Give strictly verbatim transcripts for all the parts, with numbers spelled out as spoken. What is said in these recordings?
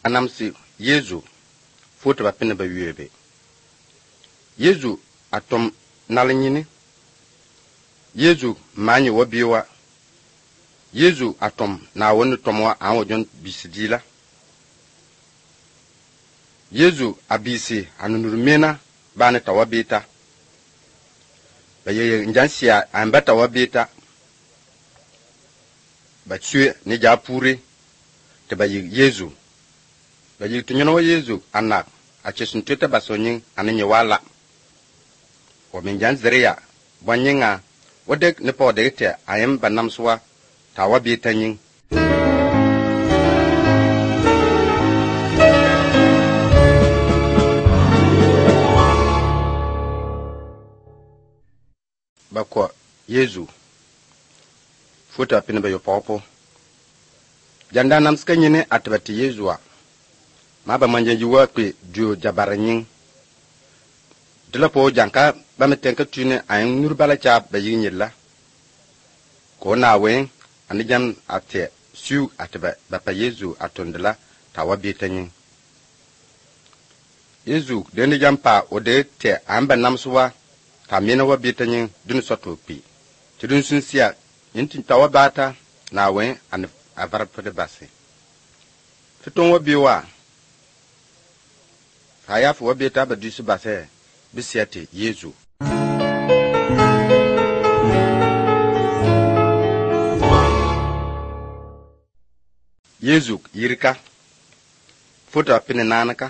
anamsi Yesu foto ba pene ba wiebe. Yesu atom nalinyini. Yesu manyi wabiwa. Yesu atom na wonu tomwa anwo jon bisidila. Yesu abisi anunurumena bane tawabita. Baye njansia ambata wabita. Batsue ni japure te baye Yesu. Baye tunyono Yesu anak achesuntete basonyin anenye wala. O menjanzreya bonyinga wodek ne podete ayem banamswa tawabita nyin. Bakwa Yesu futa pina bayo popo janda namska nyine atbati Yesuwa maba manje juwa pe dio jabaranyin dilapo janka bametenka tune ayun nurbala cha bayinyilla ko nawe anijam ate su atba bapa Yesu atondela tawabitanyin Yesu deni jampa ode te amba namsuwa tamina wabitanyin dun soto pi tidun sunsia yintin tawabata nawe an abarpade base fiton wabiwa hayaf wabita badusu base bisiate Yesu Yesu yirika foto pine nanaka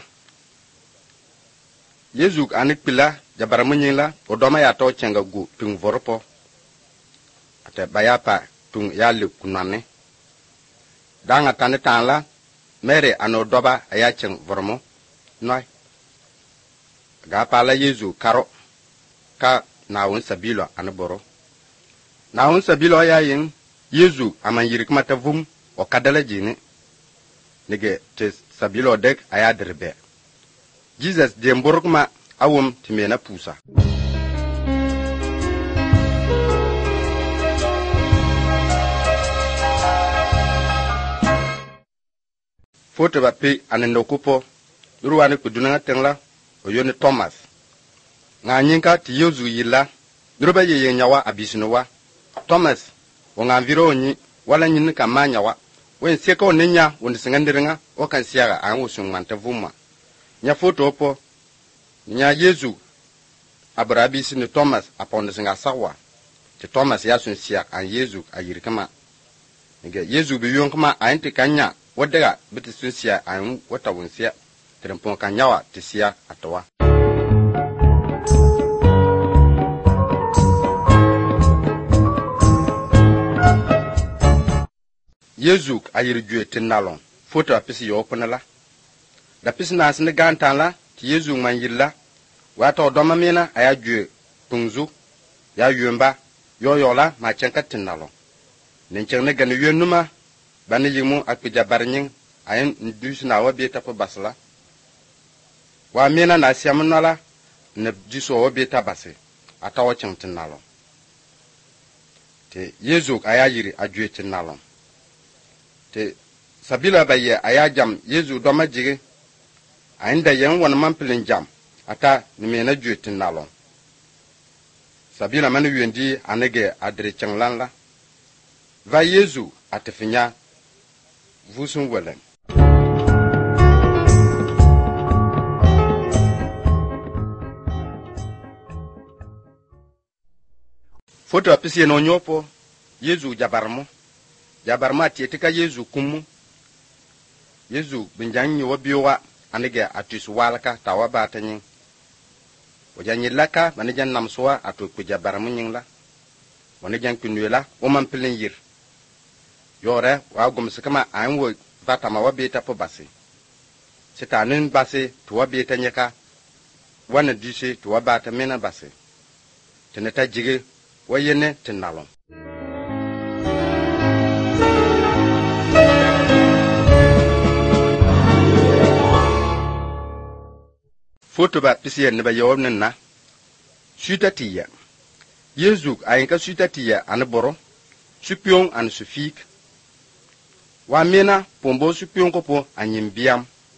Yesu anik pila jabaramunyila odoma ya to chenga gu ping vorpo ate bayapa tung yali kunane danga tane tanla mere ano doba aya cheng vormo noi ga pala Yesu karo ka nawun sabilo anboro nawun sabilo ya yin Yesu amanyirik mata vum o kadala jini nige te sabilo dek aya derbe Jesus demborgma awum timena pusa foto ba pe anendo kupo ruwani kudunanga tengla oyone Thomas nga nyinka ti Yesu yilla nuruba yeye nyawa abisinuwa Thomas wonga viro onyi wala nyin ka manyawa wen seko nenya wondi singandiringa o kan siaga an wosun manta vuma nya foto opo nya Yesu abrabi sinu Thomas apon singa sawa ti Thomas ya sun sia an Yesu ayirkama nge Yesu bi yon kama anti kanya wadega biti sun sia an wata wonsia trempon kanyawa ti sia atwa Yesu ayirjue tinalon foto apisi yoponala da pisi na sine gantanla ti Yesu manyilla wata odoma mina aya jue tungzu ya yumba yoyola ma chenka tinalon nencheng ganu yunuma bani yimu akpija barnyin ayin ndusi na wabi tapo basla wa mina na siamnala ne jiso wabi tabase atawo cheng tinalon te Yesu aya yiri ajue tinalon te sabila baye aya jam Yesu doma jige ainda yen wan mampelin jam ata nimena juetin nalon sabila manu wendi anege adre changlanla va Yesu atfinya vusun welen foto apisi no nyopo Yesu jabarmo jabarma tietika Yesu kumu Yesu binjanyi wabiwa anige atisu walaka tawabatanyin wajanyilaka manijan namsuwa atu kujabaramunyingla wanijan kunwela womampilin yir yore wa gumsikama anwo vatama wabita po basi sitanin basi tuwabita nyeka wana disi tuwabata mena basi tinata jige wayene tinalon foto ba pisiyen ne ba yawon na sutatiya Yesu ayinka sutatiya an boro supion an sufik wa mena pombo supion ko po anyimbiam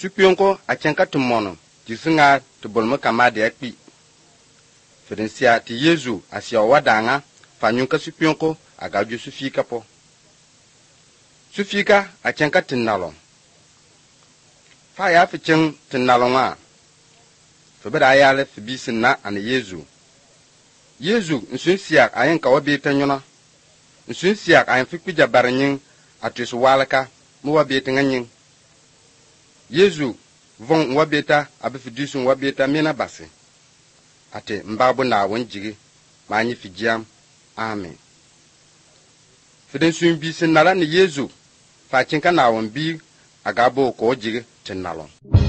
Supionko a chenka tumono jisinga tubulmu kama de akpi. Fedensia ti Yesu asia wadanga fanyunka supionko agaju sufika po. Sufika a chenka tinalon. Fa ya fi cheng tinalon a. Febeda ayale fi bisinna ane Yesu. Yesu nsun siak ayen ka wabeta nyona. Nsun siak ayen fi kpija baranyin atus walaka mu wabeta nganyin. Yesu von wabeta abifidusun wabeta mena basi. Ate mbabu na wonjigi manyi fijiam. Amen. Fiden sun bi sin nala ni Yesu fa chinka na won bi agabo ko jigi tin nalon.